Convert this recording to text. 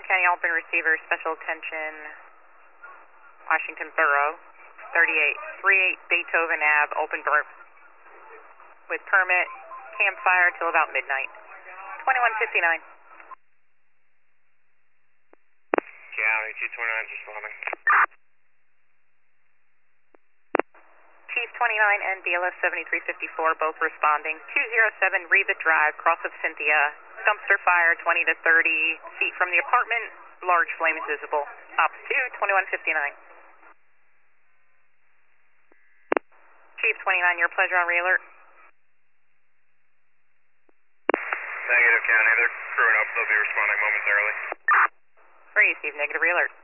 County Alpine Receiver, special attention, Washington Borough, 3838 Beethoven Ave, open burn. With permit, campfire till about midnight. 2159. County 229 is responding. Chief 29 and BLS 7354 both responding. 207 Reba Drive, cross of Cynthia. Dumpster fire 20 to 30 feet from the apartment. Large flame is visible. Ops 2, 2159. Chief 29, your pleasure on re-alert. Negative, County. They're crewing up. They'll be responding momentarily. Receive negative re-alert.